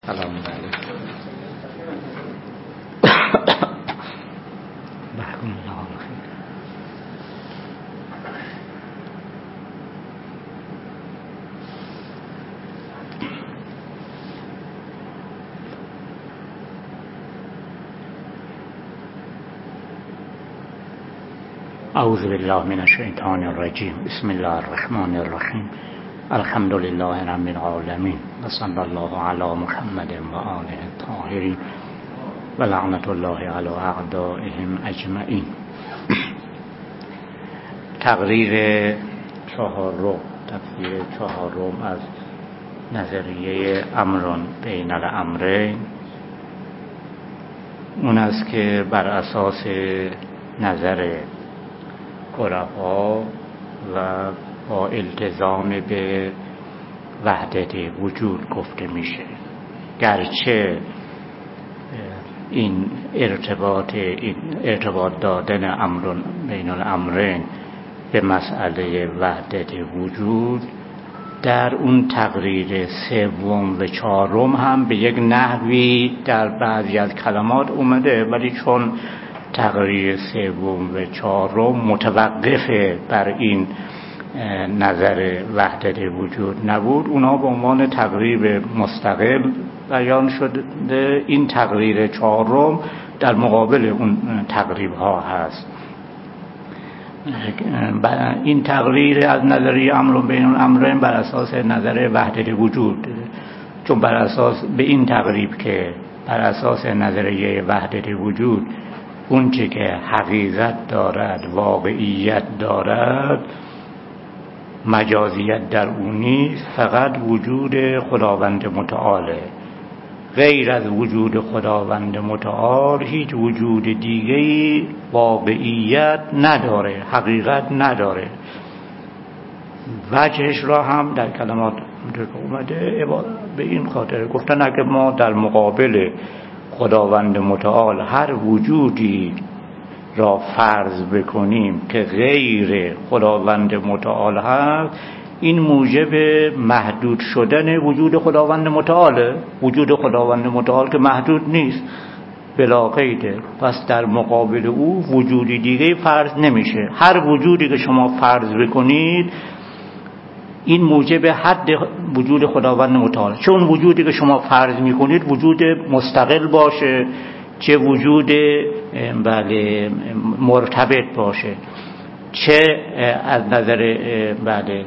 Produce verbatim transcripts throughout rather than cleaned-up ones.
سلام علیکم. بحکم الله خیر. اعوذ بالله من الشیطان الرجیم. بسم الله الرحمن الرحیم. الحمد لله رب العالمین و صلی الله علی محمد و آله الطاهرین و لعنت الله علی اعدائهم اجمعین. تقریر چهارم، تفسیر چهارم از نظریه امر بین الامرین اون است که بر اساس نظر عرفا و با التزام به وحدت وجود گفته میشه، گرچه این ارتباط این ارتباط دادن امر بین الامرین به مسئله وحدت وجود در اون تقریر سوم و چهارم هم به یک نحوی در بعضی از کلمات اومده، ولی چون تقریر سوم و چهارم متوقف بر این نظر وحدت وجود نبود، اونا به عنوان تقریر مستقل بیان شده. این تقریر چهارم در مقابل اون تقریب ها هست. این تقریر از نظریه امر بین الامرین بر اساس نظر وحدت وجود، چون بر اساس به این تقریب که بر اساس نظریه وحدت وجود اون چه که حقیقت دارد، واقعیت دارد، مجازیت در اون نیست، فقط وجود خداوند متعاله. غیر از وجود خداوند متعال هیچ وجود دیگه‌ای واقعیت نداره، حقیقت نداره. وجهش را هم در کلمات اومده به این خاطر گفتن اگه ما در مقابل خداوند متعال هر وجودی را فرض بکنیم که غیر خداوند متعال هست، این موجب محدود شدن وجود خداوند متعاله. وجود خداوند متعال که محدود نیست، بلا قیده، پس در مقابل او وجودی دیگه فرض نمیشه. هر وجودی که شما فرض بکنید این موجب حد وجود خداوند متعال، چون وجودی که شما فرض میکنید وجود مستقل باشه، چه وجود بله مرتبط باشه، چه از نظر بله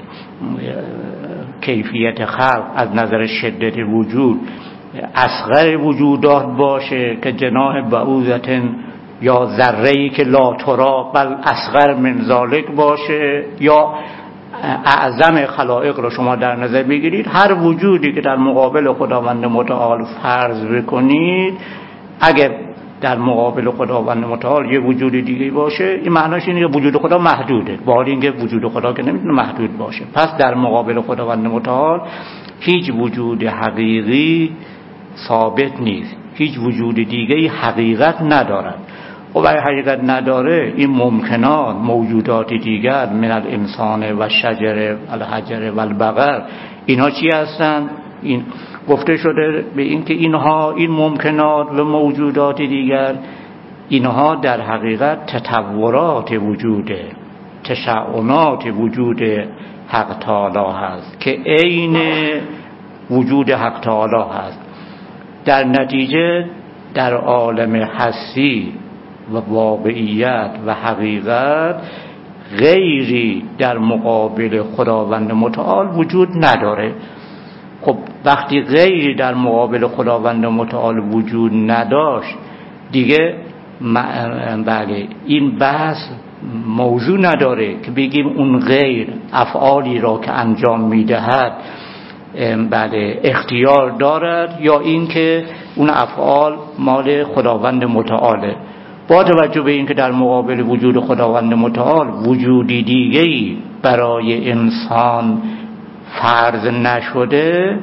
کیفیت خلق، از نظر شدت وجود اصغر وجودات باشه که جناح بعوضة یا ذره‌ای که لا ترا بل اصغر من ذلک باشه، یا اعظم خلائق رو شما در نظر بگیرید. هر وجودی که در مقابل خداوند متعال فرض بکنید، اگر در مقابل خداوند متعال یه وجود دیگه باشه، این معناش اینه که وجود خدا محدوده، با حال اینکه وجود خدا که نمیتونه محدود باشه. پس در مقابل خداوند متعال هیچ وجود حقیقی ثابت نیست، هیچ وجود دیگه حقیقت ندارد. و اگه حقیقت نداره، این ممکنات موجودات دیگر من الانسان و شجر الحجر و البقر، اینها چی هستن؟ این گفته شده به این که اینها، این ممکنات و موجودات دیگر، اینها در حقیقت تطورات وجوده، تشعنات وجود حق تعالی هست که عین وجود حق تعالی هست. در نتیجه در عالم هستی و واقعیت و حقیقت غیری در مقابل خداوند متعال وجود نداره. خب وقتی غیری در مقابل خداوند متعال وجود نداشت دیگه بله این بحث موضوع نداره که بگیم اون غیر افعالی را که انجام میدهد بله اختیار دارد یا این که اون افعال مال خداوند متعاله. با توجه به این که در مقابل وجود خداوند متعال وجودی دیگه‌ای برای انسان فرض نشده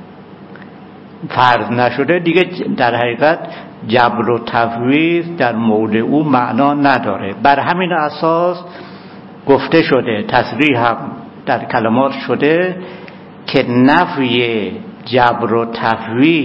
فرض نشده دیگه در حقیقت جبر و تفویض در مورد او معنا نداره. بر همین اساس گفته شده، تصریح هم در کلمات شده که نفی جبر و تفویض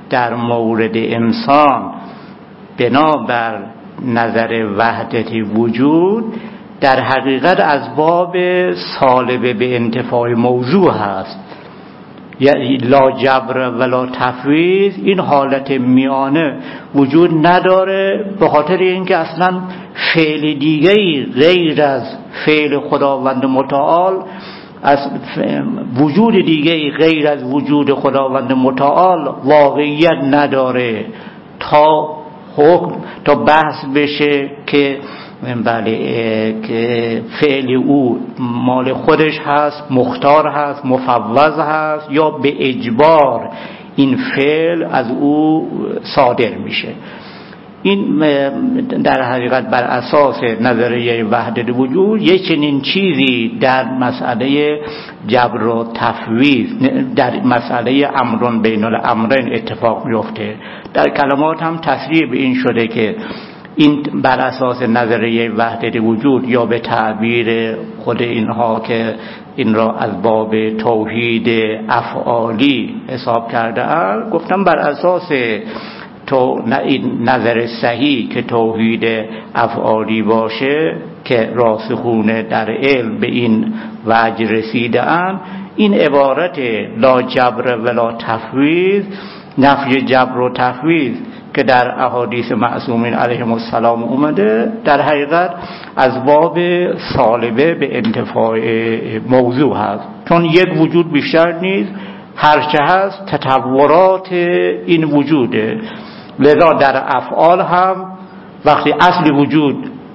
در مورد انسان بنابر نظر وحدت وجود در حقیقت از باب سالبه به انتفاع موضوع هست، یعنی لا جبر ولا تفویض. این حالت میانه وجود نداره به خاطر اینکه اصلا فعل دیگری غیر از فعل خداوند متعال، از وجود دیگری غیر از وجود خداوند متعال واقعیت نداره تا حکم تا بحث بشه که بله که فعل او مال خودش هست، مختار هست، مفوض هست، یا به اجبار این فعل از او صادر میشه. این در حقیقت بر اساس نظریه وحدت وجود یک چنین چیزی در مسئله جبر و تفویض، در مسئله امرون بین الامرین اتفاق میفته. در کلمات هم تصریح به این شده که این بر اساس نظریه وحدت وجود، یا به تعبیر خود اینها که این را از باب توحید افعالی حساب کرده اند، گفتم بر اساس تو نظر صحیح که توحید افعالی باشه که راسخونه در علم به این وجه رسیده اند، این عبارت لا جبر ولا تفویض، نفی جبر و تفویض که در احادیث معصومین علیهم السلام اومده، در حقیقت از باب سالبه به انتفاع موضوع هست، چون یک وجود بیشتر نیست، هرچه هست تطورات این وجوده. لذا در افعال هم وقتی اصل وجود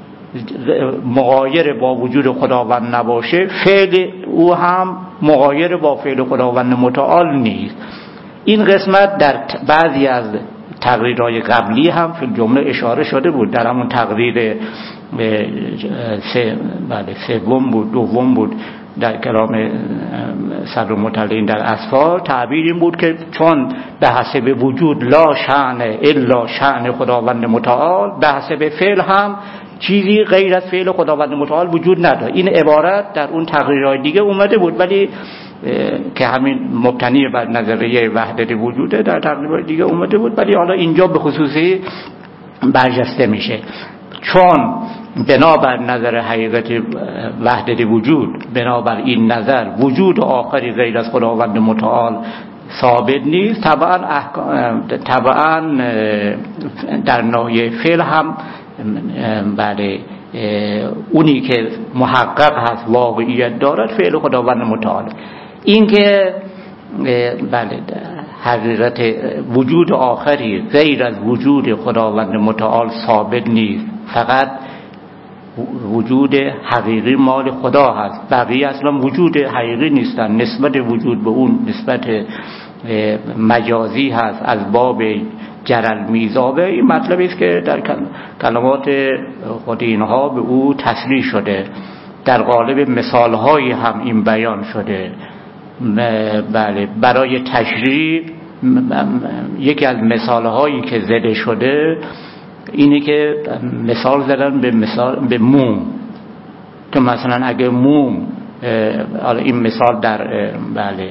مغایر با وجود خداوند نباشه، فعل او هم مغایر با فعل خداوند متعال نیست. این قسمت در بعضی از تقریرهای قبلی هم فی الجمله اشاره شده بود. در همون تقریر سه بله سوم بود دوم بود در کلام صدر مطلعین در اصفار، تعبیر این بود که چون به حسب وجود لا شأن الا شأن خداوند متعال، به حسب فعل هم چیزی غیر از فعل خداوند متعال وجود نداره. این عبارت در اون تقریرهای دیگه اومده بود، ولی که همین مبتنی بر نظریه وحدت وجوده در تقریرهای دیگه اومده بود، ولی حالا اینجا به خصوصی برجسته میشه، چون بنابر نظر حقیقت وحدت وجود، بنابر این نظر وجود آخری غیر از خداوند متعال ثابت نیست. طبعا طبعا در ناحیه فعل هم بله اونی که محقق هست واقعیت دارد فعل خداوند متعال. این که بله حقیقت وجود آخری غیر از وجود خداوند متعال ثابت نیست، فقط وجود حقیقی مال خدا هست، بقیه اصلا وجود حقیقی نیستن، نسبت وجود به اون نسبت مجازی هست از باب جرل میزابه. این مطلبی است که در کلمات خود اینها به او تصریح شده، در قالب مثالهایی هم این بیان شده. بله برای تشریح یکی از مثالهایی که زده شده اینه که مثال زدن به مثال به موم، که مثلا اگه موم، این مثال در بله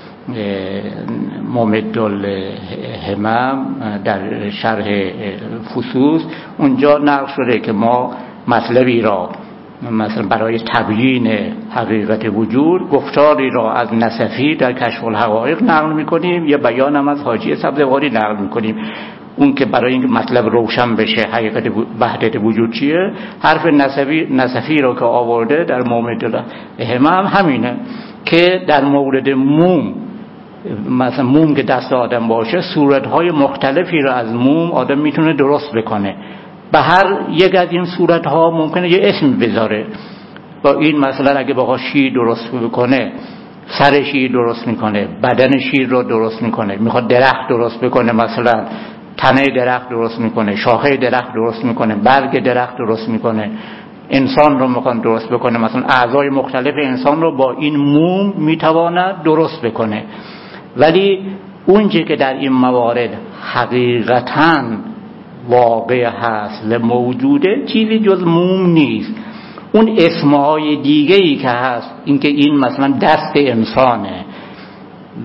ممد الهمم در شرح فصوص اونجا نقل شده که ما مطلبی را مثلا برای تبیین حقیقت وجود گفتاری را از نصفی در کشف الحقایق نقل میکنیم، یا بیان هم از حاجی سبزواری نقل میکنیم. اون که برای اینکه مطلب روشن بشه حقیقت وحدت وجود چیه، حرف نصفی نصفی را که آورده در ممد الهمم همینه که در مورد موم، مثلا موم که دست آدم باشه، صورتهای مختلفی را از موم آدم میتونه درست بکنه. به هر یک از این صورتها ممکنه یه اسم بذاره. با این مثلا اگه بخواد شیر درست بکنه، سر شیر درست میکنه، بدن شیر رو درست میکنه. میخواد درخت درست بکنه، مثلا تنه درخت درست میکنه، شاخه درخت درست میکنه، برگ درخت درست میکنه. انسان رو میخواد درست بکنه، مثلا اعضای مختلف انسان رو با این موم میتواند درست بکنه. ولی اونچه که در این موارد حقیقتاً واقع هست و موجوده چیزی جز موم نیست. اون اسمهای دیگه‌ای که هست، اینکه این مثلا دست انسانه،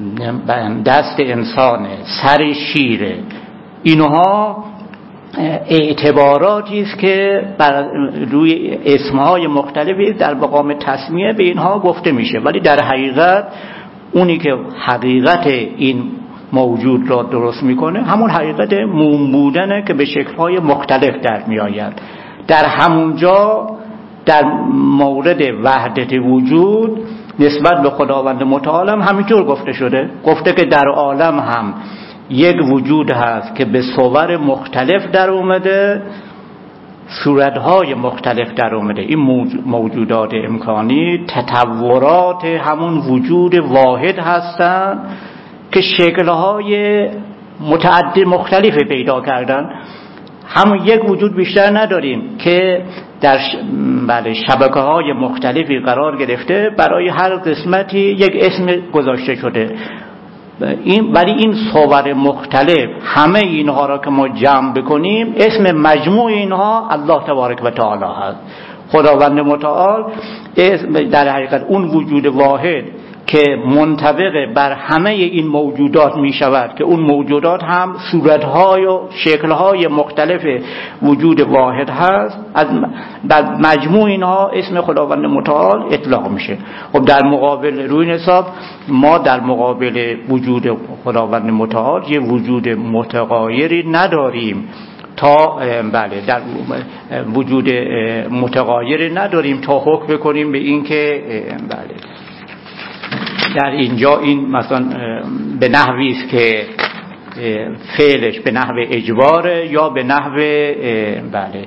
دست انسانه، سر شیره، اینها اعتباراتی است که بر روی اسمهای مختلفی در مقام تسمیه به اینها گفته میشه، ولی در حقیقت اونی که حقیقت این موجود را درست میکنه همون حقیقت موم بودنه که به شکلهای مختلف در میآید. در همونجا در مورد وحدت وجود نسبت به خداوند متعال هم همینطور گفته شده، گفته که در عالم هم یک وجود هست که به صور مختلف در اومده، صورتهای مختلف در اومده. این موجودات امکانی تطورات همون وجود واحد هستند که شکلهای متعدد مختلفی پیدا کردن. همون یک وجود بیشتر نداریم که در ش... بله شبکه های مختلفی قرار گرفته، برای هر قسمتی یک اسم گذاشته شده. این ولی این صور مختلف همه اینها را که ما جمع بکنیم اسم مجموع اینها الله تبارک و تعالی هست. خداوند متعال در حقیقت اون وجود واحد که منطبق بر همه این موجودات می شود، که اون موجودات هم صورتهای و شکلهای مختلف وجود واحد هست، از در مجموع اینها اسم خداوند متعال اطلاق میشه. خب در مقابل روی حساب ما در مقابل وجود خداوند متعال یه وجود متغایری نداریم تا بله در وجود متغایری نداریم تا حکم بکنیم به این که بله در اینجا این مثلا به نحوی است که فعلش به نحو اجباره یا به نحو بله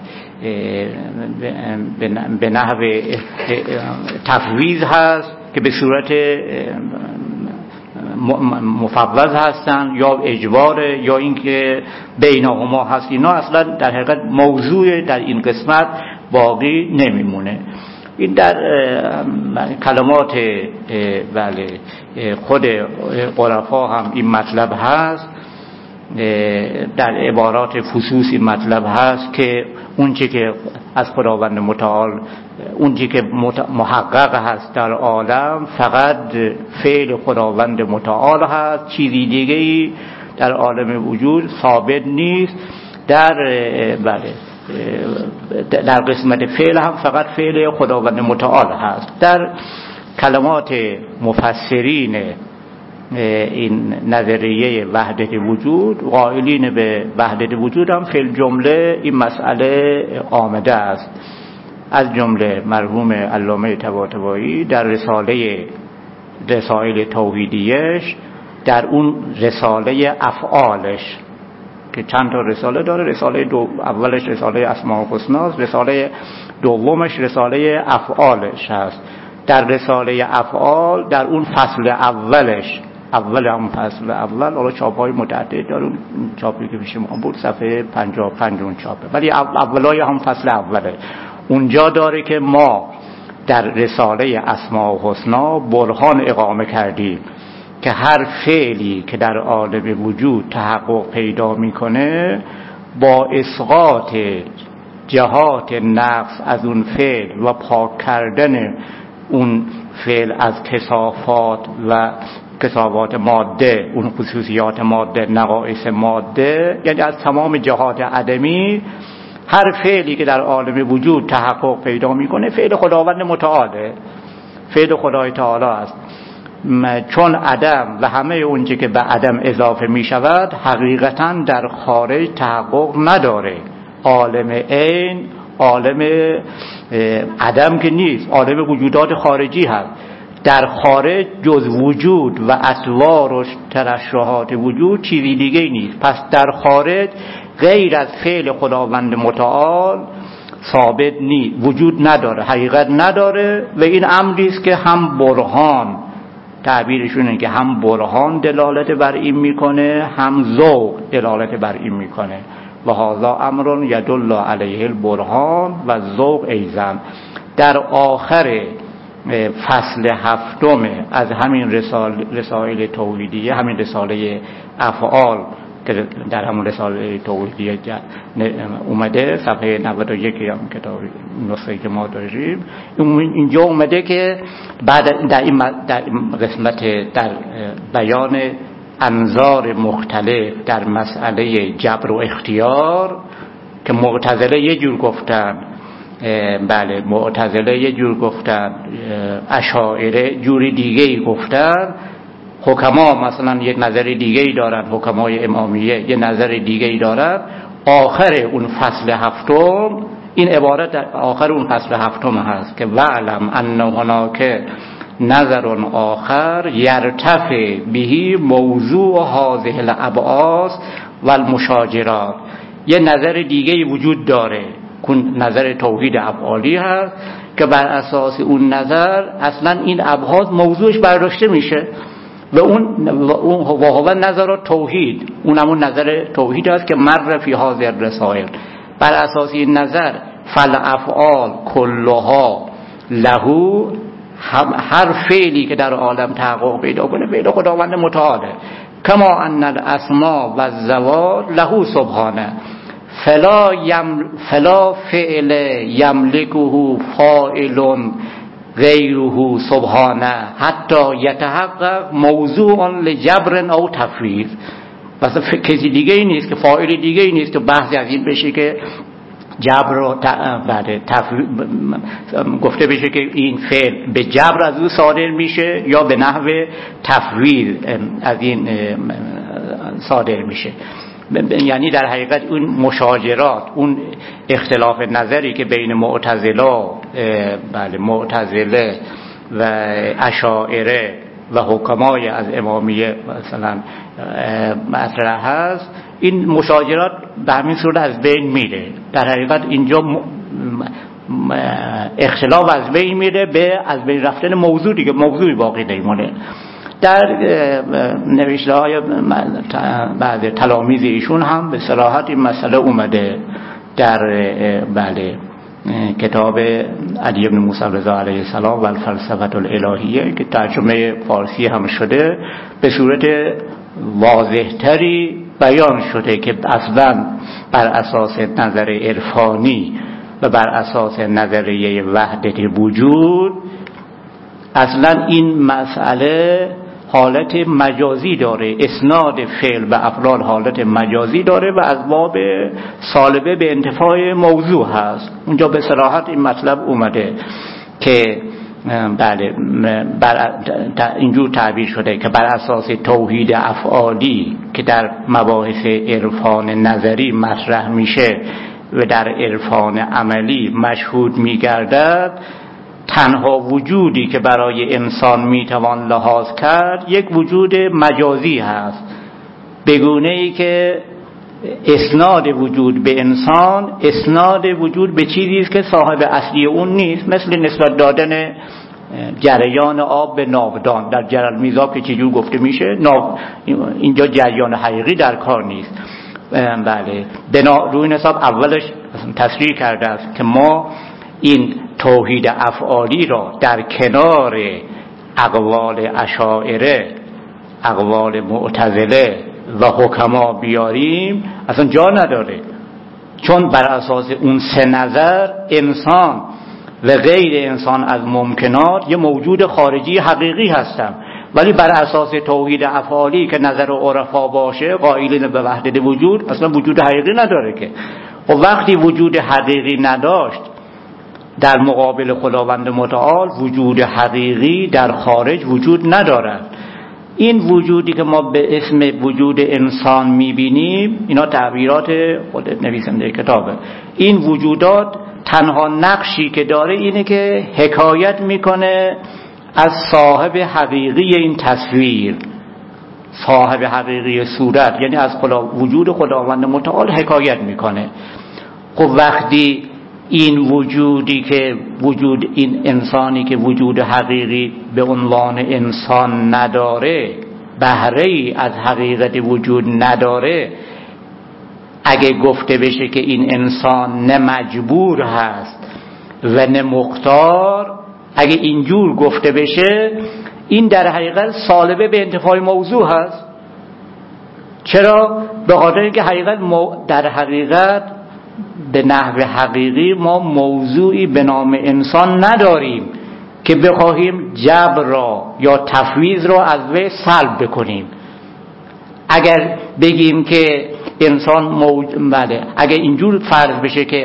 به نحو تفویض هست که به صورت مفوض هستن، یا اجباره، یا اینکه بینهما هست. اینا اصلا در حقیقت موضوع در این قسمت باقی نمیمونه. این در کلمات بله خود عرفا هم این مطلب هست، در عبارات فصوصی مطلب هست که اون چی که از خداوند متعال، اون چی که محقق هست در عالم فقط فعل خداوند متعال هست، چیزی دیگه‌ای در عالم وجود ثابت نیست. در بله در قسمت فعل هم فقط فعل خداوند متعال هست. در کلمات مفسرین این نظریه وحدت وجود، قائلین به وحدت وجود هم فی الجمله این مسئله آمده است. از جمله مرحوم علامه طباطبایی در رساله رسائل توحیدیش، در اون رساله افعالش که چند تا رساله داره، رساله دو اولش رساله اسماء الحسنا است، رساله دومش رساله افعالش هست. در رساله افعال در اون فصل اولش، اول هم فصل اول، حالا چاپ‌های متعدد داره، اون چاپی که پیش ما بود صفحه پنجاه و پنج اون چاپه، ولی اولای هم فصل اوله. اونجا داره که ما در رساله اسماء الحسنا برهان اقامه کردیم که هر فعلی که در عالم وجود تحقق پیدا میکنه با اسقاط جهات نقص از اون فعل و پاک کردن اون فعل از کثافات و کثافات ماده، اون خصوصیات ماده، نقائص ماده، یعنی از تمام جهات عدمی، هر فعلی که در عالم وجود تحقق پیدا میکنه فعل خداوند متعاله، فعل خدای تعالی است. چون عدم و همه اونچه که به عدم اضافه می شود حقیقتا در خارج تحقق نداره. عالم عین عالم عدم که نیست، عالم وجودات خارجی هست. در خارج جز وجود و اطوار و ترشحات وجود چیزی دیگه نیست. پس در خارج غیر از فعل خداوند متعال ثابت نیست، وجود نداره، حقیقت نداره. و این امری است که هم برهان، تعبیرشون اینه که هم برهان دلالت بر این میکنه، هم ذوق دلالت بر این میکنه. و هذا امر یدل علیه البرهان و ذوق ایضا. در آخر فصل هفتم از همین رسال رسائل توحیدیه، همین رساله افعال که در همون رساله توحیدی اومده صفحه نود و یک هم کتاب نسخه که ما داریم اینجا اومده که بعد در این در قسمت در بیان انظار مختلف در مسئله جبر و اختیار که معتزله یه جور گفتن، بله معتزله یه جور گفتن، اشاعره جوری دیگه ای گفتن، حکما مثلا یک نظر دیگه ای دارن، حکمای امامیه یه نظر دیگه ای دارن. آخر اون فصل هفتم این عبارت در آخر اون فصل هفتم هست که وعلم ان هناک نظر آخر یرتفع بهی موضوع هذه الابعاث و المشاجرات. یه نظر دیگه وجود داره که نظر توحید افعالی هست که بر اساس اون نظر اصلا این ابعاد موضوعش برداشته میشه و اون و هو نظر توحید، اون همون نظر توحید است که مر فی هذه الرسائل. بر اساس این نظر فالافعال کلها له، هر فعلی که در عالم تحقق پیدا کنه پیدا خداوند متعاله. کما ان الاسماء و الزوات له سبحانه فلا یم فلا فعل یملکه فاعل غیره سبحانه حتی یتحقق موضوع لجبر او تفویض. مثلا کسی دیگه ای نیست که فاعل دیگه ای نیست که بحثی از این بشه که جبر و بعد تفویض گفته بشه که این فعل به جبر از او صادر میشه یا به نحو تفویض از این صادر میشه. یعنی در حقیقت اون مشاجرات، اون اختلاف نظری که بین معتزله بله معتزله و اشاعره و حکمای از امامیه مثلا مطرح هست، این مشاجرات به همین صورت از بین میره. در حقیقت اینجا اختلاف از بین میره به از بین رفتن موضوع دیگه، موضوعی باقی نمیمونه. در نوشته های بعض تلامیذ ایشون هم به صراحت این مسئله اومده در بله کتاب علی بن موسی رضا علیه السلام و الفلسفه الالهیه که ترجمه فارسی هم شده، به صورت واضحتری بیان شده که اصلا بر اساس نظر عرفانی و بر اساس نظریه وحدت وجود اصلا این مسئله حالت مجازی داره، اسناد فعل و افعال حالت مجازی داره و از باب سالبه به انتفاع موضوع هست. اونجا به صراحت این مطلب اومده که بله بر اینجور تعبیر شده که بر اساس توحید افعالی که در مباحث عرفان نظری مطرح میشه و در عرفان عملی مشهود میگردد، تنها وجودی که برای انسان میتوان لحاظ کرد یک وجود مجازی هست، بگونه ای که اسناد وجود به انسان اسناد وجود به چیزی است که صاحب اصلی اون نیست، مثل نسبت دادن جریان آب به ناودان در جرل میزاب که چجور گفته میشه، اینجا جریان حقیقی در کار نیست. بله بنا روی نصاب اولش تصریح کرده است که ما این توحید افعالی را در کنار اقوال اشاعره، اقوال معتزله و حکما بیاریم اصلا جا نداره، چون بر اساس اون سه نظر انسان و غیر انسان از ممکنات یه موجود خارجی حقیقی هستن، ولی بر اساس توحید افعالی که نظر عرفا باشه قائلین به وحدت وجود اصلا وجود حقیقی نداره که. و وقتی وجود حقیقی نداشت در مقابل خداوند متعال وجود حقیقی در خارج وجود ندارد. این وجودی که ما به اسم وجود انسان میبینیم، اینا تعبیرات خود نویسنده کتابه، این وجودات تنها نقشی که داره اینه که حکایت میکنه از صاحب حقیقی این تصویر، صاحب حقیقی صورت، یعنی از خدا وجود خداوند متعال حکایت میکنه. خب وقتی این وجودی که وجود این انسانی که وجود حقیقی به عنوان انسان نداره، بهره ای از حقیقت وجود نداره، اگه گفته بشه که این انسان نه مجبور هست و نه مختار، اگه اینجور گفته بشه این در حقیقت سالبه به انتفاع موضوع هست. چرا؟ به خاطر اینکه حقیقت در حقیقت به نحو حقیقی ما موضوعی به نام انسان نداریم که بخواهیم جبر را یا تفویض را از وی سلب بکنیم. اگر بگیم که انسان موج... بله اگر اینجور فرض بشه که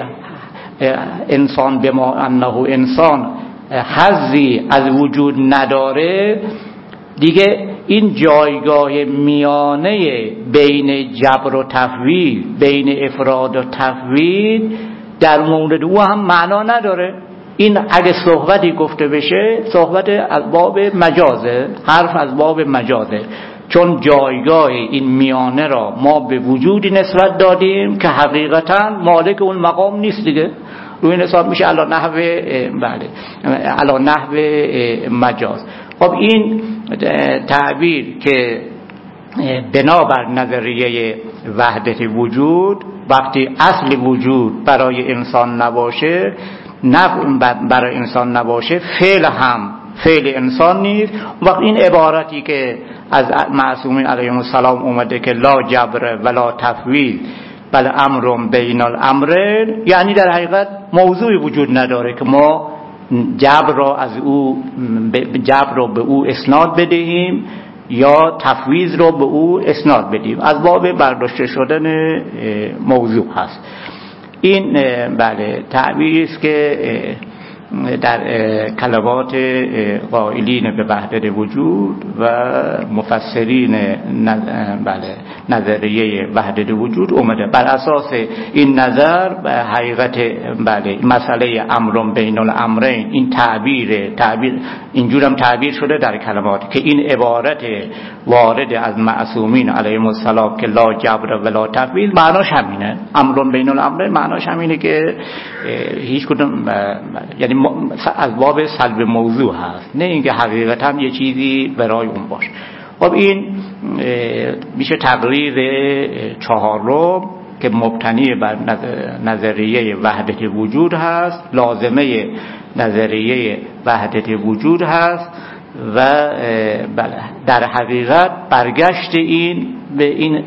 انسان به ما انه انسان حظی از وجود نداره، دیگه این جایگاه میانه بین جبر و تفویض، بین افراد و تفویض در مورد او هم معنا نداره. این اگه صحبتی گفته بشه صحبت از باب مجازه، حرف از باب مجازه، چون جایگاه این میانه را ما به وجودی نسبت دادیم که حقیقتا مالک اون مقام نیست دیگه. روی این حساب میشه علی نحو بله علی نحو مجاز. خب این تعبیر که بنابر نظریه وحدت وجود وقتی اصل وجود برای انسان نباشه، نفع برای انسان نباشه، فعل هم فعل انسان نیست. وقت این عبارتی که از معصومین علیهم السلام اومده که لا جبر ولا تفویض بل امر بین الامرین، یعنی در حقیقت موضوعی وجود نداره که ما جبر را از او جبر را به او اسناد بدهیم یا تفویض را به او اسناد بدهیم. از باب برداشته شدن موضوع هست. این بله تعبیری است که در کلمات قائلین به وحدت وجود و مفسرین بله نظریه وحدت وجود اومده. بر اساس این نظر به حقیقت بله مسئله امر بین الامرین، این تعبیر تعبیر اینجورم تعبیر شده در کلمات که این عبارت وارد از معصومین علیهم السلام که لا جبر ولا تفویض معناش همینه. امر بین الامرین معناش همینه که هیچ کدوم یعنی از باب سلب موضوع هست، نه اینکه حقیقتا یه چیزی برای اون باشه. خب این میشه تقریر چهارم که مبتنی بر نظریه وحدت وجود هست، لازمه نظریه وحدت وجود هست و در حقیقت برگشت این به این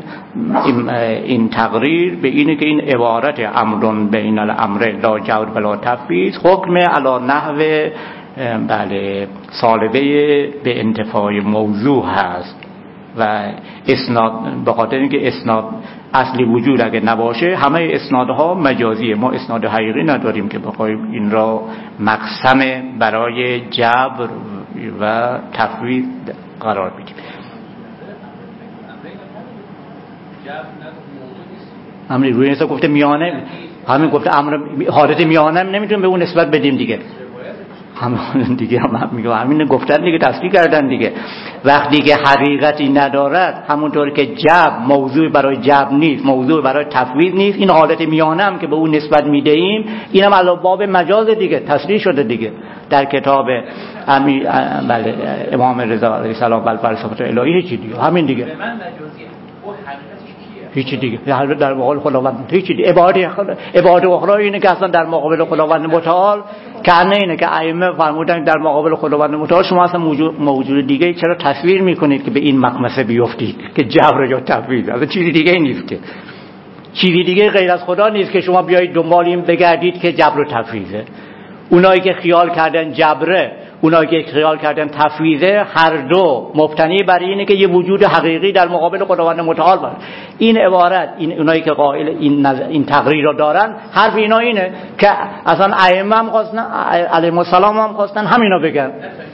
این تقریر به اینه که این عبارت امر بین الامر لا جبر ولا تفویض حکم علی نحو بله سالبه به انتفاع موضوع هست و اسناد به خاطر اینکه اسناد اصلی وجود اگه نباشه همه اسنادها مجازیه. ما اسناد حقیقی نداریم که بخوایم این را مقسم برای جبر و تفویض قرار بدیم. همین روی نسبت گفته میانه، همین گفته امر حالت میانه نمیتونیم به اون نسبت بدیم دیگه. همین دیگه هم میگه همین گفتن دیگه تصریح کردن دیگه. وقتی که حقیقتی ندارد همونطور که جبر موضوع برای جبر نیست، موضوع برای تفویض نیست، این حالت میانه هم که به اون نسبت میدهیم اینم علاوه باب مجاز دیگه تصریح شده دیگه در کتاب امی بله امام رضا علیه السلام بل فلسفه الهی. هیچ دیگه همین دیگه هیچی دیگه در مقابل خداوند هیچی دیگه. عبارت عبارت اخرى اینه که اصلا در مقابل خداوند متعال کنه اینه که ائمه فرمودن در مقابل خداوند متعال شما اصلا موجود موجود دیگه چرا تصویر میکنید که به این مقمصه بیفتید که جبر یا تفویض، اصلا چیزی دیگه نیست که چیزی دیگه غیر از خدا نیست که شما بیایید دنبال این بگردید که جبر و تفویضه. اونایی که خیال کردن جبره، اونایی که خیال کردن تفویضه، هر دو مبتنی بر اینه که یه وجود حقیقی در مقابل خداوند متعال باشه. این عبارت این اونایی که قائل این نظر این تقریر رو دارن حرف اینا اینه که اصلا ائمه هم خواستن علیهم السلام هم خواستن همینا بگن.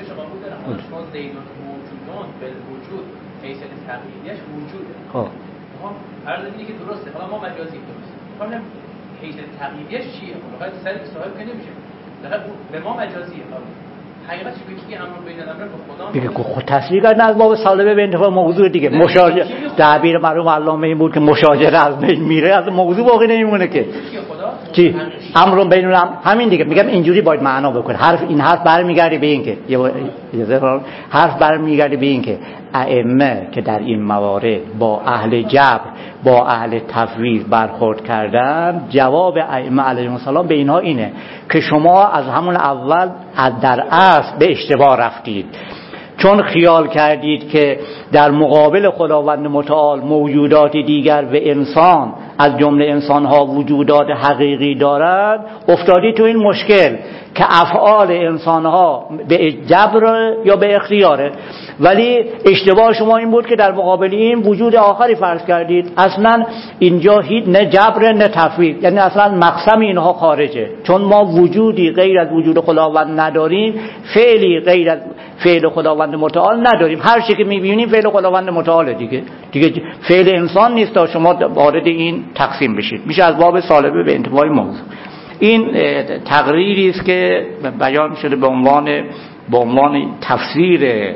خب هر دیگه که درسته، حالا ما مجازی درست. حالا حیثیت تقییدیش چیه؟ واقعا سر صاحب که نمیشه. به ما مجازیه. حقیقتش بگی امر بین الامر به خدا دیگه خود تصریح کردن از باب سالبه به انتفاع موضوع دیگه. مشاجره تعبیر مرحوم علامه این بود که مشاجره از بین میره، از موضوع باقی نمیمونه که چی امر بین الامر. همین دیگه میگم اینجوری باید معنا بکنه. حرف این حرف برمیگرده به این که یه حرف برمیگرده به این که ائمه که در این موارد با اهل جبر با اهل تفویض برخورد کردن، جواب ائمه علیهم السلام به اینها اینه که شما از همون اول از در اصل به اشتباه رفتید. چون خیال کردید که در مقابل خداوند متعال موجودات دیگر و انسان از جمله انسانها وجودات حقیقی دارد، افتادید تو این مشکل که افعال انسانها به جبر یا به اختیاره. ولی اشتباه شما این بود که در مقابل این وجود آخری فرض کردید. اصلا اینجا هیچ نه جبر نه تفویض، یعنی اصلا مقسم اینها خارجه. چون ما وجودی غیر از وجود خداوند نداریم، فعلی غیر از فعل خداوند متعال نداریم. هر چی که می‌بینیم فعل خداوند متعاله دیگه. دیگه فعل انسان نیست تا شما وارد این تقسیم بشید. میشه از باب سالبه به انتفاع موضوع. این تقریری است که بیان شده به عنوان به عنوان تفسیر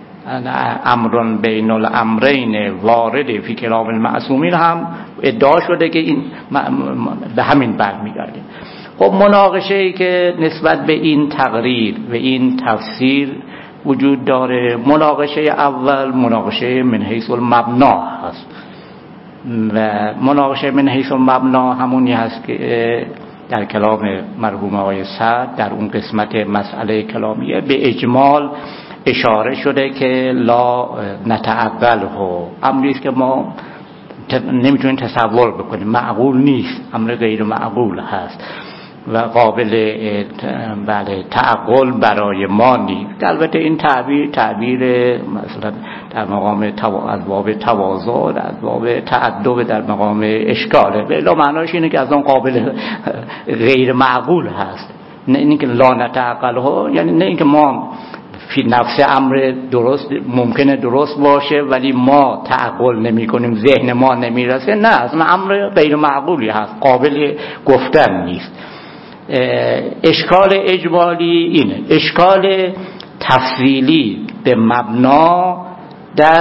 امرون بین الامرین وارد فی کلام المعصومین هم ادعا شده که این به همین برمیگرده. خب مناقشه‌ای که نسبت به این تقریر و این تفسیر وجود داره، مناقشه اول مناقشه من حیث المبنا هست و مناقشه من حیث المبنا همونی هست که در کلام مرحوم آقای سعد در اون قسمت مسئله کلامیه به اجمال اشاره شده که لا نتعقله، امری است که ما نمیتونیم تصور بکنیم، معقول نیست، امر غیر معقول هست و قابل بله تعقل برای ما نیست. البته این تعبیر تعبیر مثلا در مقام از باب تواضع، از باب تعدب در مقام اشکاله، بلا معناش اینه که از اون قابل غیر معقول هست، نه اینکه لا نتعقله، یعنی نه اینکه ما فی نفس امر درست ممکنه درست باشه ولی ما تعقل نمی کنیم، ذهن ما نمیرسه، نه اصلا امر غیر معقولی هست، قابل گفتن نیست. اشکال اجمالی اینه. اشکال تفصیلی به مبنا در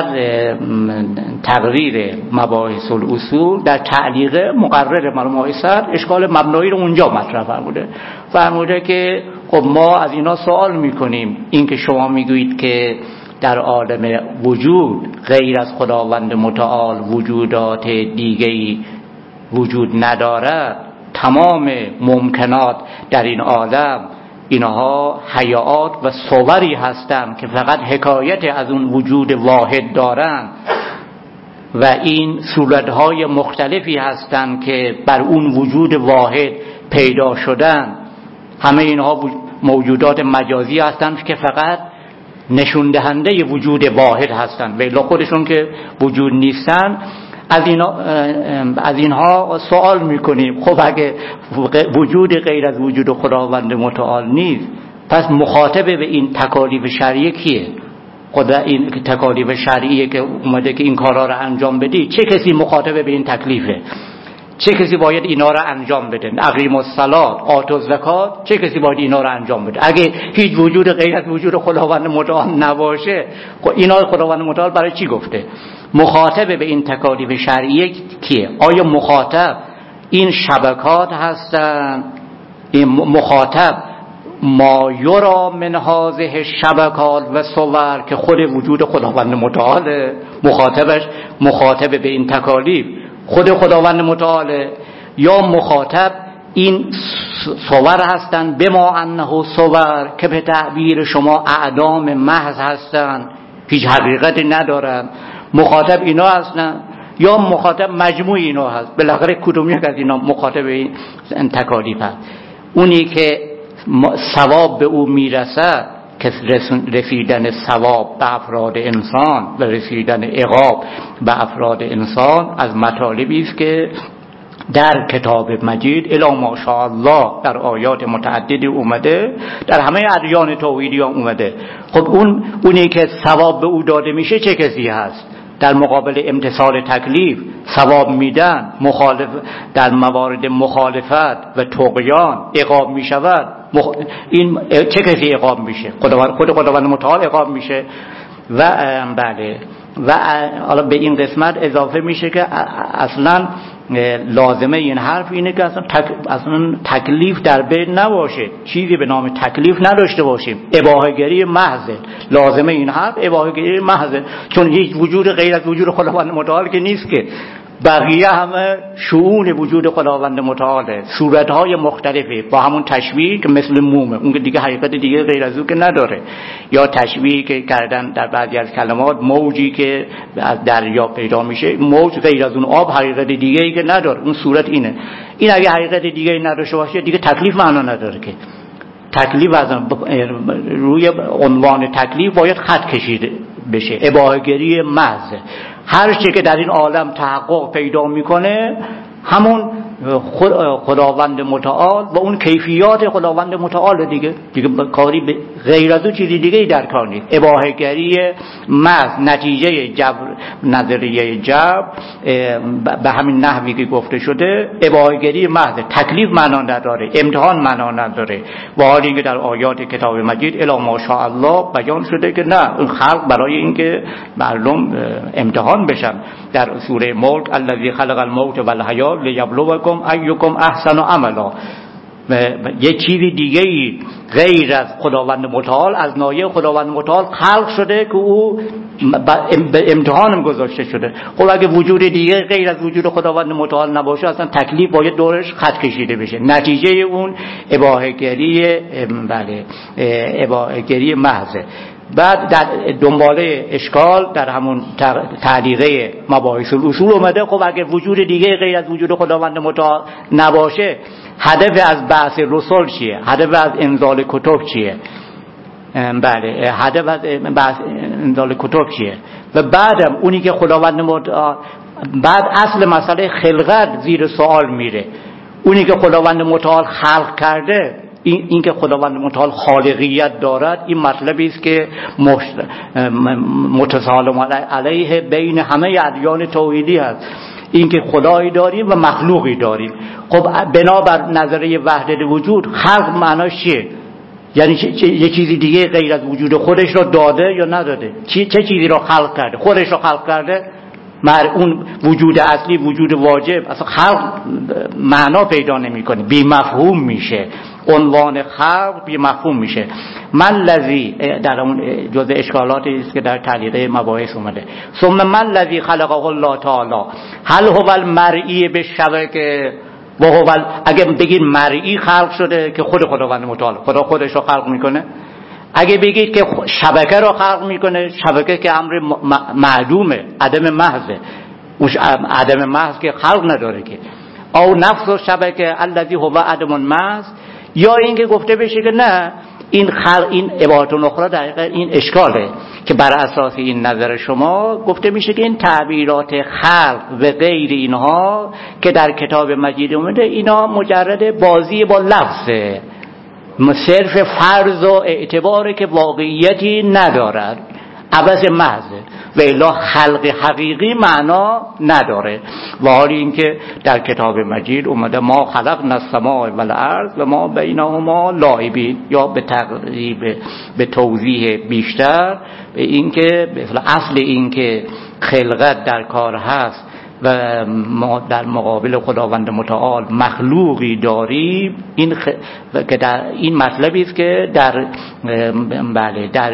تقریر مباحث الاصول در تعلیق مقرر مرحوم آقای سعد اشکال مبنایی رو اونجا مطرح فرموده. فرموده که خب ما از اینا سوال میکنیم، این که شما میگویید که در عالم وجود غیر از خداوند متعال وجودات دیگری وجود ندارد، تمام ممکنات در این عالم اینها حیات و صوری هستند که فقط حکایت از اون وجود واحد دارند و این صورتهای مختلفی هستند که بر اون وجود واحد پیدا شدن. همه اینها موجودات مجازی هستند که فقط نشون دهنده وجود واحد هستند، ولی خودشون که وجود نیستن. از اینا از اینها سوال میکنیم خب اگه وجود غیر از وجود خداوند متعال نیست، پس مخاطب به این تکالیف شرعی کیه؟ خدا این تکالیف شرعیه که اومده که این کارا رو انجام بدی، چه کسی مخاطب به این تکلیفه؟ چه کسی باید اینا رو انجام بده؟ اقیم الصلات، آتوا الزکات، چه کسی باید اینا رو انجام بده؟ اگه هیچ وجود غیر از وجود خداوند متعال نباشه، خب اینا خداوند متعال برای چی گفته؟ مخاطب به این تکالیف شرعیه کیه؟ آیا مخاطب این شبکات هستن؟ این مخاطب ما یرا من هذه شبکات و صور که خود وجود خداوند متعاله؟ مخاطبش مخاطب به این تکالیف خود خداوند متعاله، یا مخاطب این صور هستن به ما انه صور که به تعبیر شما اعدام محض هستن، هیچ حقیقتی ندارن؟ مخاطب اینا هستن یا مخاطب مجموع اینا هست؟ بالاخره کدوم یک از اینا مخاطب این تکالیف هست؟ اونی که ثواب به او میرسد که رسیدن ثواب به افراد انسان و رسیدن عقاب به افراد انسان از مطالبی است که در کتاب مجید الی ماشاءالله در آیات متعددی اومده، در همه ادیان توحیدی هم اومده. خب اون اونی که ثواب به او داده میشه چه کسی هست؟ در مقابل امتثال تکلیف ثواب میدن، مخالف در موارد مخالفت و طغیان عقاب میشود. مخ... این چه کسی عقاب میشه؟ خداوند، خود خداوند متعال عقاب میشه. و بله و حالا به این قسمت اضافه میشه که اصلا لازمه این حرف اینه که اصلا, تک... اصلا تکلیف در بین نباشه، چیزی به نام تکلیف نداشته باشیم، اباحه‌گری محض. لازمه این حرف اباحه‌گری محض، چون هیچ وجود غیر از وجود خداوند متعال که نیست که بقیه همه شؤون وجود خداوند متعاله، صورتهای مختلفی با همون تشبیه که مثل مومه، اون که دیگه حقیقت دیگه غیر از اون که نداره، یا تشبیه که کردن در بعضی از کلمات، موجی که از دریا پیدا میشه، موج غیر از اون آب حقیقت دیگه ای که نداره، اون صورت اینه. این اگه حقیقت دیگه ای نداشته باشه دیگه تکلیف معنا نداره که. تکلیف از روی عنوان تکلیف باید خط کشیده بشه، اباحه‌گری محض. هر چی که در این عالم تحقق پیدا میکنه همون خداوند متعال و اون کیفیات خداوند متعال دیگه دیگه کاری به غیر از اون چیزی دیگه ای در کار نیست. اباحه‌گری محض نتیجه جبر، نظریه جبر به همین نحوی که گفته شده اباحه‌گری محض، تکلیف معنا نداره، امتحان معنا نداره. و حالی اینکه در آیات کتاب مجید الی ما شاء الله بیان شده که نه، این خلق برای اینکه مردم امتحان بشن. در سوره ملک الذی خلق الموت والحیات لیبلوکم ایکم احسن عملا، یه چیزی دیگه ای غیر از خداوند متعال، از نایه خداوند متعال خلق شده که او به امتحانم گذاشته شده. خب اگه وجود دیگه غیر از وجود خداوند متعال نباشه اصلا تکلیف باید دورش خط کشیده بشه. نتیجه اون اباحه‌گری، بله، اباحه‌گری محض. بعد در دنباله اشکال در همون تعلیقه مباحث الاصول اومده خب اگه وجود دیگه غیر از وجود خداوند متعال نباشه هدف از بعث رسول چیه؟ هدف از انزال کتب چیه؟ بله، هدف از بعث انزال کتب چیه؟ و بعدم اونی که خداوند متعال، بعد اصل مسئله خلقت زیر سوال میره. اونی که خداوند متعال خلق کرده، این این که خداوند متعال خالقیت دارد، این مطلبی است که متسالم علیه بین همه ادیان توحیدی هست، این که خدایی داریم و مخلوقی داریم. خب بنابر نظریه وحدت وجود خلق معناش چیه؟ یعنی یه چیزی دیگه غیر از وجود خودش رو داده یا نداده؟ چه چیزی رو خلق کرده؟ خودش رو خلق کرده؟ مر اون وجود اصلی، وجود واجب، اصلا خلق معنا پیدا نمیکنه، بی مفهوم میشه. عنوان خلق بی مفهوم میشه. من لذی در اون جزء اشکالاتی است که در تعلیقه مباحث اومده. ثم من لذی خلقه الله تعالی هل هو المرئی بالشبکه و هو اگه بگید مرئی خلق شده که خود خداوند متعال، خدا خودش رو خلق میکنه. اگه بگید که شبکه رو خلق میکنه، شبکه که امر معدومه، عدم محضه، عدم محض که خلق نداره که. او نفس و شبکه الذی هو عدم محض، یا اینکه گفته بشه که نه، این خلق، این عبارت اخرى در حقیقت این اشکاله که بر اساس این نظر شما گفته میشه که این تعبیرات خلق و غیر اینها که در کتاب مجید اومده اینا مجرد بازی با لفظه، صرف فرض و اعتباره که واقعیتی ندارد، عبث محضه و الا خلق حقیقی معنا نداره. و حالی اینکه در کتاب مجید اومده ما خلقنا السماء والارض و ما بینهما لاعبین، یا به تقریب به توضیح بیشتر اینکه اصل اینکه خلقت در کار هست و ما در مقابل خداوند متعال مخلوقی داریم، این خ... که در این مطلبی است که در بله در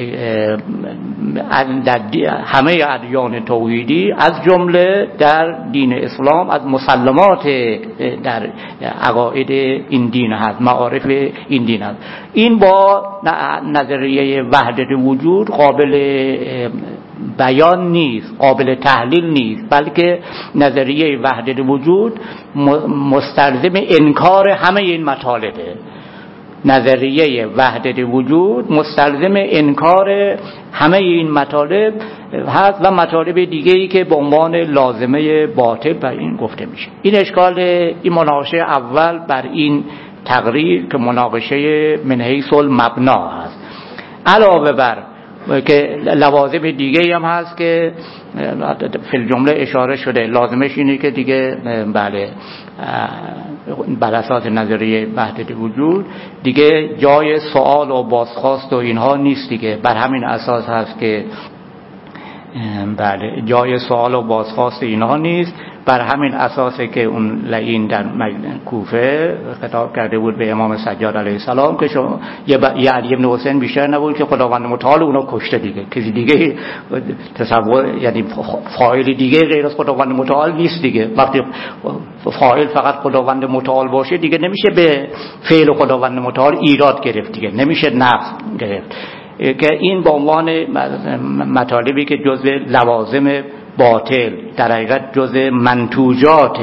در همه ادیان توحیدی از جمله در دین اسلام از مسلمات در عقاید این دین هست، معارف این دین هست. این با نظریه وحدت وجود قابل بیان نیست، قابل تحلیل نیست، بلکه نظریه وحدت وجود مستلزم انکار همه این مطالبه. نظریه وحدت وجود مستلزم انکار همه این مطالب هست و مطالب دیگه‌ای که به عنوان لازمه باطل بر این گفته میشه. این اشکال، این مناقشه اول بر این تقریر که مناقشه من حیث المبنا هست. علاوه بر که لوازم دیگه هم هست که فی الجمله اشاره شده، لازمش اینه که دیگه بله بر اساس نظریه وحدت وجود دیگه جای سوال و بازخواست و اینها نیست دیگه، بر همین اساس هست که بله جای سوال و بازخواست اینها نیست بر همین اساسه که اون لعین در کوفه خطاب کرده بود به امام سجاد علیه السلام که شما یه, ب... یه علی بن حسین بیشتر نبود که خداوند متعال اونو کشته دیگه، کسی دیگه تصور یعنی فاعل دیگه غیر از خداوند متعال نیست دیگه. وقتی فاعل فقط خداوند متعال باشه دیگه نمیشه به فعل خداوند متعال ایراد گرفت دیگه، نمیشه نقص گرفت. که این به عنوان مطالبی که جزء لوازم باطل در حقیقت جزء منتوجات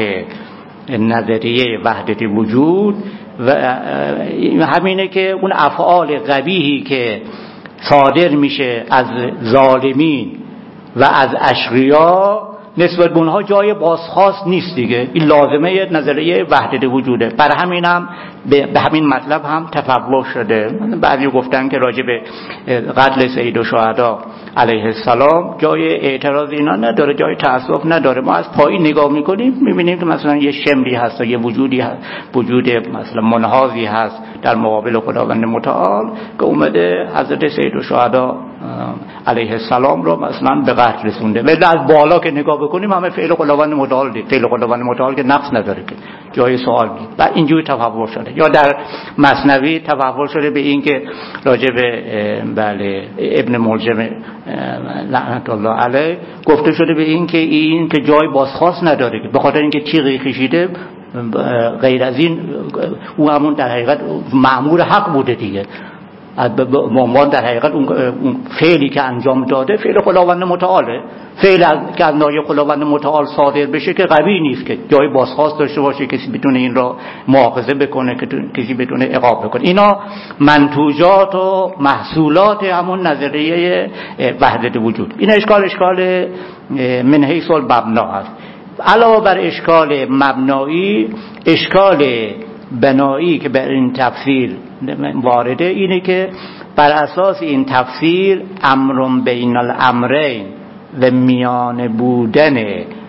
نظریه وحدت وجود و همینه که اون افعال قبیحی که صادر میشه از ظالمین و از اشقیا نسبت به اونها جای بازخواست نیست دیگه. این لازمه نظریه وحدت وجوده. بر همینم به همین مطلب هم تفوق شده. بعضی گفتن که راجع به قتل سید الشهدا علیه السلام جای اعتراض اینا نداره، جای تأسف نداره. ما از پایین نگاه میکنیم میبینیم که مثلا یه شمری هست، یه وجودی هست، وجود مثلا منحازی هست در مقابل خداوند متعال که اومده حضرت سید الشهدا علیه السلام رو مثلا به قتل رسونده. ولی از بالا که نگاه بکنیم همه فعل خداوند متعال دی. فعل خداوند متعال که نقص نداره که جای سوال نیست. و اینجوری تفاوت شده. یا در مثنوی تفاوت شده به این که راجع به بله ابن ملجم لعنت الله علیه گفته شده به این که این که جای بازخواست نداره که به خاطر اینکه تیغی کشیده، غیر از این او همون در حقیقت مأمور حق بوده دیگه. به عنوان در حقیقت اون فعلی که انجام داده فعل خداوند متعاله. فعل که از نای خداوند متعال صادر بشه که قوی نیست که جای بازخواست داشته باشه، کسی بتونه این را مؤاخذه بکنه، که کسی بتونه عقاب بکنه. اینا منتوجات و محصولات همون نظریه وحدت وجود. این اشکال اشکال من حیث المبنا هست. علاوه بر اشکال مبنایی، اشکال بنایی که بر این تفسیر وارده اینه که بر اساس این تفسیر امر بین الامرین و میان بودن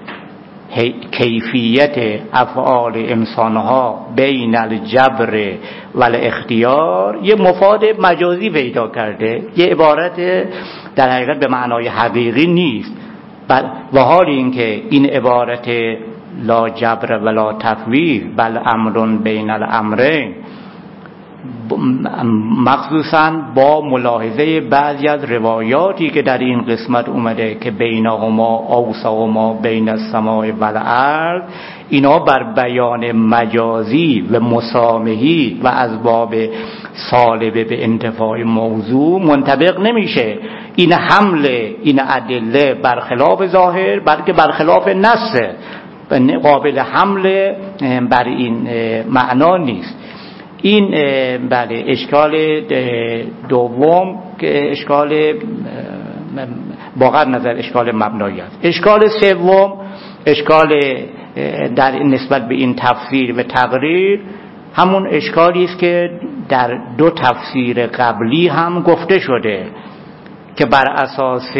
کیفیت افعال انسانها بین الجبر و الاختیار یه مفاد مجازی پیدا کرده، یه عبارت در حقیقت به معنای حقیقی نیست. و حال این که این عبارت لا جبر ولا تفویض بل امر بین الامرین مخصوصا با ملاحظه بعضی از روایاتی که در این قسمت اومده که بینهما اوسهما بین السماء و الارض، اینا بر بیان مجازی و مسامحی و اسباب سالبه به انتفاع موضوع منطبق نمیشه. این حمل این ادله برخلاف ظاهر بلکه برخلاف نص، قابل حمل بر این معنا نیست. این بله اشکال دوم که اشکال واقعا نظر اشکال مبنایی است. اشکال سوم اشکال در نسبت به این تفسیر و تقریر همون اشکالی است که در دو تفسیر قبلی هم گفته شده که بر اساس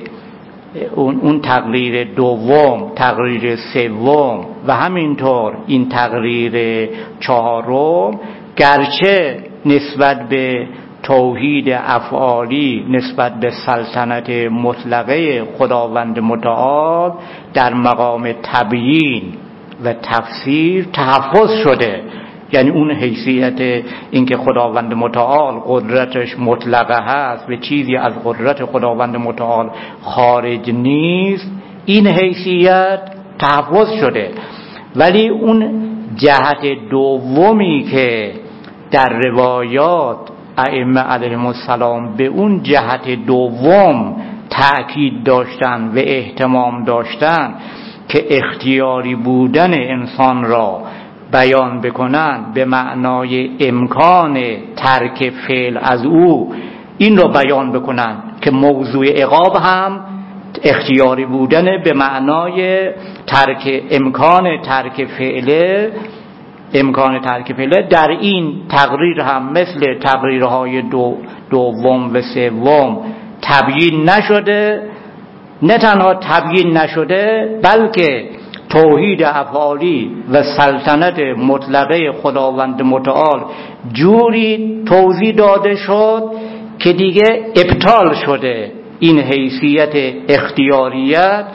اون, اون تقریر دوم، تقریر سوم و همینطور این تقریر چهارم گرچه نسبت به توحید افعالی، نسبت به سلطنت مطلقه خداوند متعال در مقام تبیین و تفسیر تحفظ شده، یعنی اون حیثیت اینکه خداوند متعال قدرتش مطلقه هست و چیزی از قدرت خداوند متعال خارج نیست، این حیثیت تحفظ شده. ولی اون جهت دومی که در روایات ائمه علیهم السلام به اون جهت دوم تأکید داشتن و اهتمام داشتن که اختیاری بودن انسان را بیان بکنن به معنای امکان ترک فعل از او، این را بیان بکنن که موضوع عقاب هم اختیاری بودن به معنای ترک امکان ترک فعله امکان ترک فعله در این تقریر هم مثل تقریرهای دو دوم و سوم تبیین نشده. نه تنها تبیین نشده بلکه توحید افعالی و سلطنت مطلقه خداوند متعال جوری توضیح داده شد که دیگه ابطال شده این حیثیت اختیاریت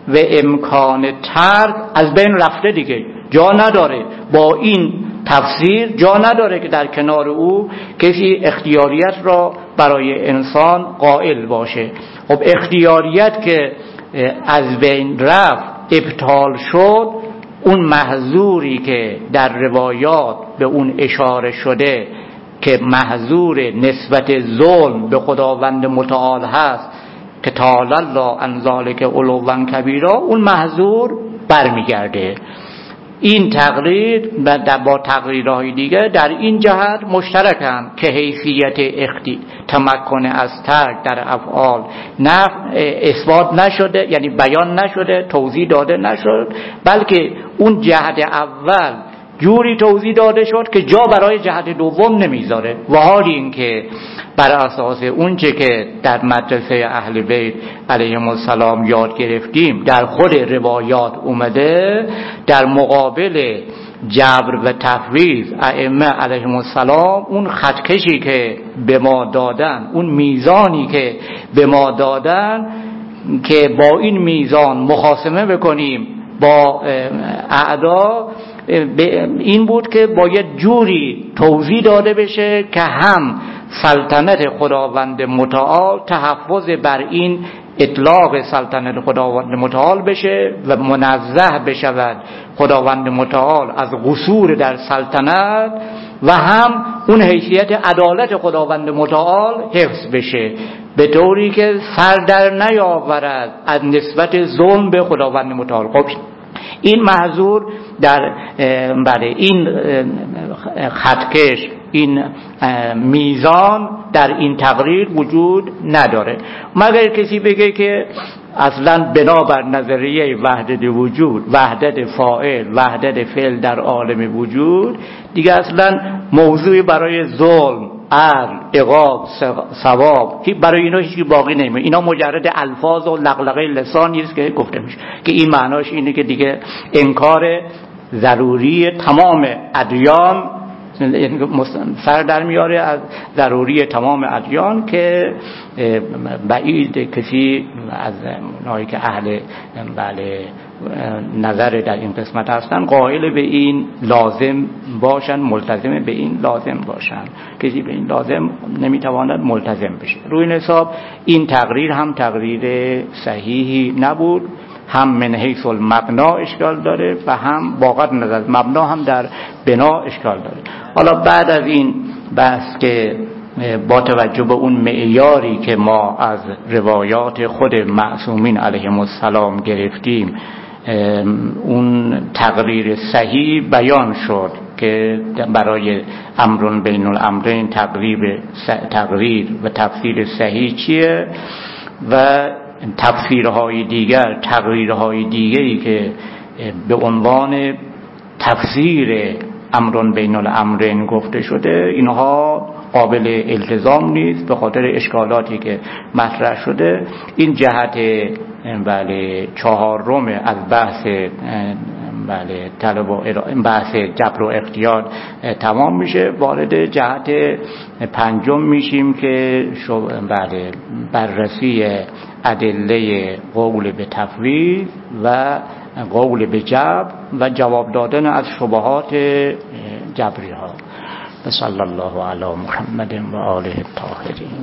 و امکان ترک از بین رفته دیگه، جا نداره. با این تفسیر جا نداره که در کنار او کسی اختیاریت را برای انسان قائل باشه. خب اختیاریت که از بین رفت، ابطال شد، اون محظوری که در روایات به اون اشاره شده که محظور نسبت ظلم به خداوند متعال هست که تعالی الله عن ذلک علوا کبیرا، اون محظور برمیگرده. این تقریر با تقریرهای دیگه در این جهت مشترکند که حیثیت اختی تمکن از ترک در افعال نه اثبات نشده، یعنی بیان نشده، توضیح داده نشد، بلکه اون جهت اول جوری توضیح داده شد که جا برای جهت دوم نمیذاره. و حال این که بر اساس اون چه که در مدرسه اهل بیت علیهم السلام یاد گرفتیم در خود روایات اومده، در مقابل جبر و تفویض ائمه علیهم السلام اون خطکشی که به ما دادن، اون میزانی که به ما دادن که با این میزان مخاصمه بکنیم با اعدا، این بود که باید جوری توضیح داده بشه که هم سلطنت خداوند متعال تحفظ بر این اطلاق سلطنت خداوند متعال بشه و منزه بشود خداوند متعال از قصور در سلطنت، و هم اون حیثیت عدالت خداوند متعال حفظ بشه به طوری که سر در نیاورد از نسبت ظلم به خداوند متعال. خب این محظور در برای این خطکش، این میزان در این تقریر وجود نداره، مگر کسی بگه که اصلا بنابر نظریه وحدت وجود، وحدت فاعل، وحدت فعل در عالم وجود دیگه اصلا موضوعی برای ظلم، عدل، عقاب، ثواب برای اینا هیچی باقی نمیمونه. اینا مجرد الفاظ و لغلقه لسانی است که گفته میشه که این معناش اینه که دیگه انکار ضروری تمام ادیان سر در میاره از ضروری تمام ادیان، که بعید کسی از اونایی که اهل بله نظر در این قسمت هستن قائل به این لازم باشن، ملتزم به این لازم باشن. کسی به این لازم نمیتواند ملتزم بشه. روی این حساب این تقریر هم تقریر صحیحی نبود، هم من حیث المبنا اشکال داره و هم واقعا نظر مبنا هم در بنا اشکال داره. حالا بعد از این بحث که با توجه به اون معیاری که ما از روایات خود معصومین علیهم السلام گرفتیم، اون تقریر صحیح بیان شد که برای امرون بین الامرین تقریر تقریر و تفسیر صحیح چیه و تفسیرهای دیگر، تقریرهای دیگری که به عنوان تفسیر امرون بین الامرین گفته شده، اینها قابل التزام نیست به خاطر اشکالاتی که مطرح شده. این جهت بله چهارم از بحث بله طلب و بحث جبر و اختیار تمام میشه. وارد جهت پنجم میشیم که بله بررسی ادله قول به تفویض و قول به جبر و جواب دادن از شبهات جبری ها. صلی الله علی محمد و آله الطاهرین.